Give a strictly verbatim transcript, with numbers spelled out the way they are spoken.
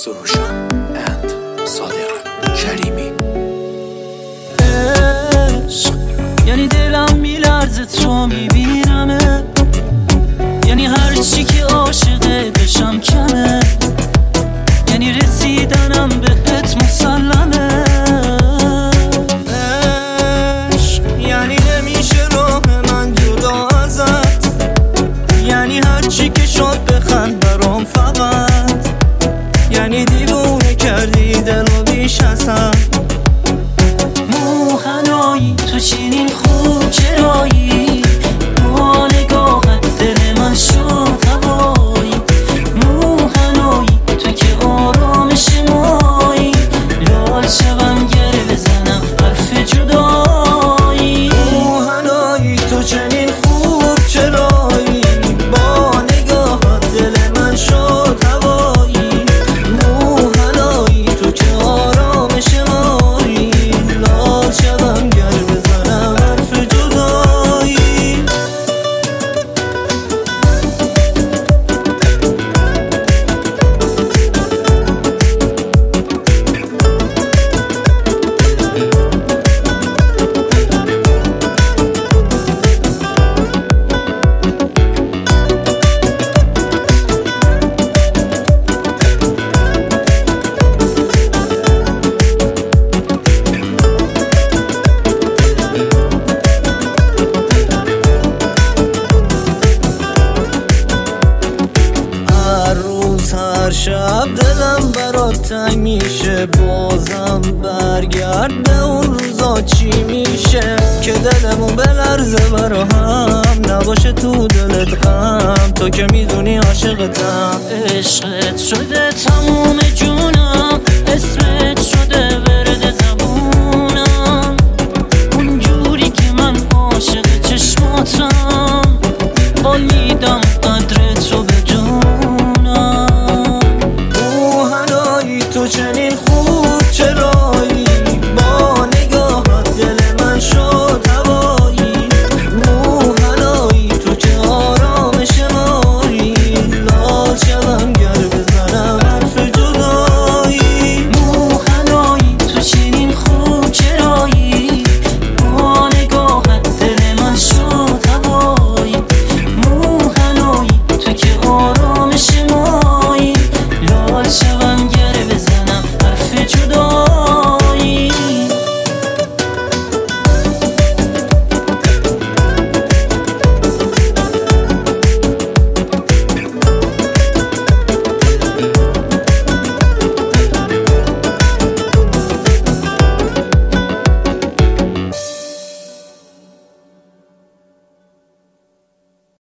سروشان اند صادق کریمی. عشق یعنی دلم میلرزه تو میبینمه، یعنی هر چی که عاشقه بشم کمه، یعنی رسیدنم بهت مسلمه. عشق یعنی نمیشه راه من جدا ازت، یعنی هر چی که شد بخند برام فقط، یعنی دیوونه کردی دلو بیش از هم. موهنایی تو چنین خوب چرایی، با نگاهت دل من شد هوایی. موهنایی تو که آرامش مایی، لال شوم گر بزنم حرف جدایی. موهنایی تو چنین خوب چرایی، با نگاهت دل من شد هوایی. موهنایی تو که آرامش مایی، لال شوم گر بزنم حرف جدایی. هر شب دلم برات تنگ میشه، بازم برگرده اون روزا چی میشه که دلمون بلرزه برا هم، نباشه تو دلت غم، تو که میدونی عاشقتم. عشقت شده تموم جونم، اسمت شده ورد زبونم، اونجوری که من عاشق چشماتم، حال میدم